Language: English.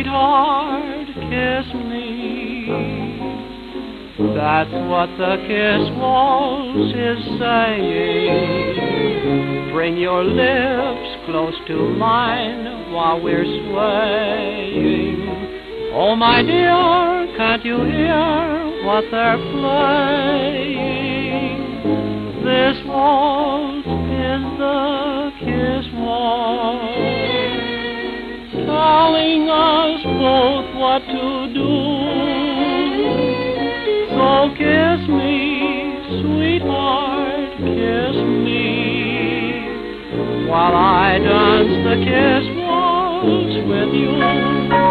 Sweetheart, kiss me. That's what the kiss waltz is saying. Bring your lips close to mine while we're swaying. Oh, my dear, can't you hear what they're playing? This waltz is the kiss waltz, telling us both what to do. So kiss me, sweetheart, kiss me, while I dance the kiss waltz with you.